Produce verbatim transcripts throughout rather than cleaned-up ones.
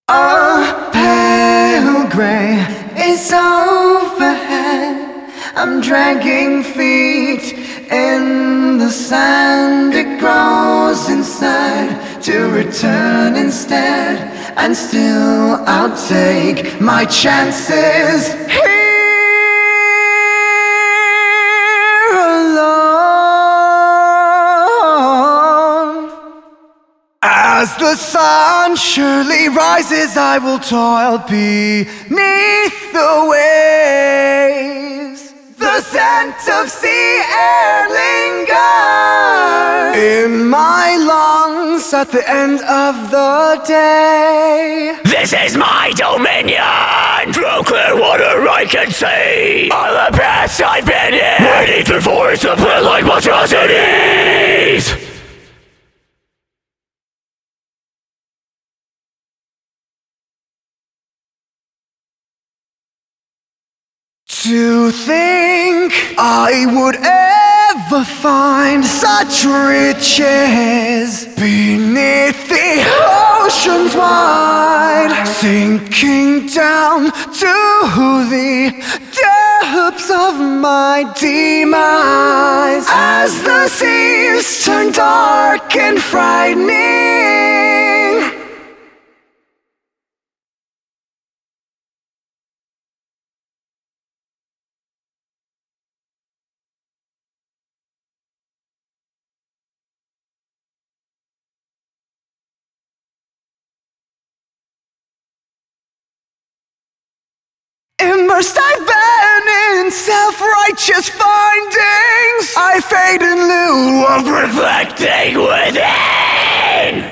A pale grey is overhead. I'm dragging feet in the sand. It grows inside to return instead, and still I'll take my chances here alone. As the sun surely rises, I will toil beneath the waves. The scent of sea air lingers in my lungs at the end of the day. This is my dominion. Through clear water I can see all the paths I've been in. Wading through forests of like monstrosities. To think I would ever find such riches beneath the oceans wide, sinking down to the depths of my demise, as the seas turn dark and frightening. Immersed I've been in self-righteous findings. I fade in lieu of reflecting within.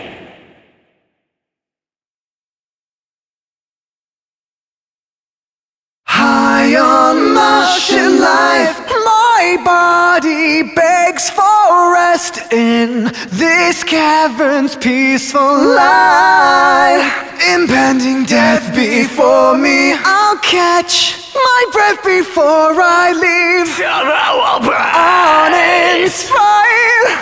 High on Martian life, my body begs for rest in this cavern's peaceful light. Impending death before me, I'll catch my breath before I leave. Somehow I'll break uninspired.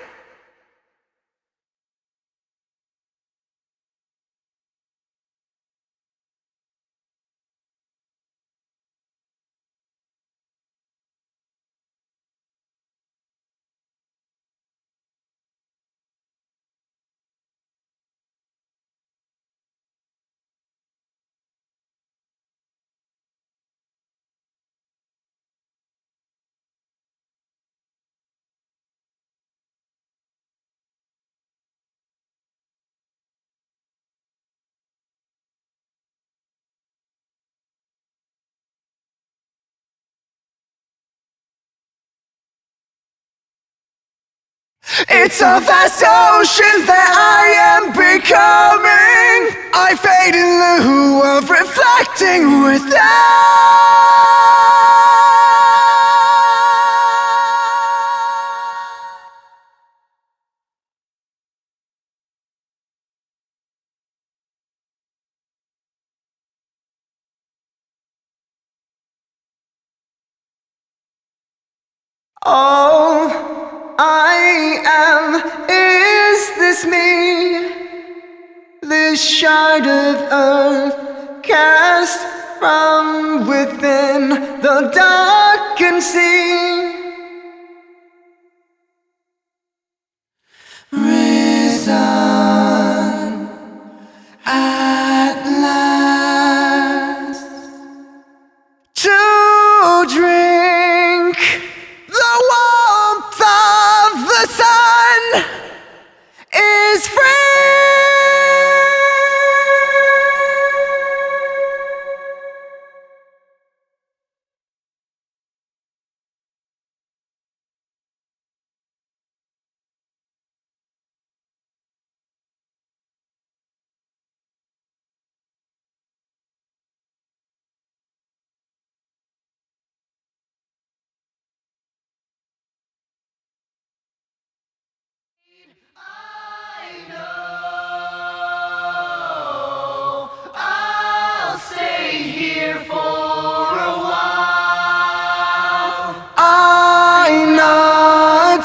It's a vast ocean that I am becoming. I fade in lieu of reflecting without. Oh, I am, is this me? This shard of earth cast from within the darkened sea. Risen at last to drink the warmth of the sun is free. I know I'll stay here for a while. I'm not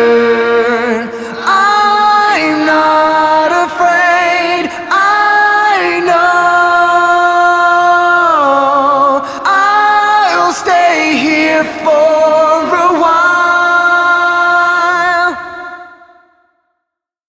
tired, I'm not afraid, I before.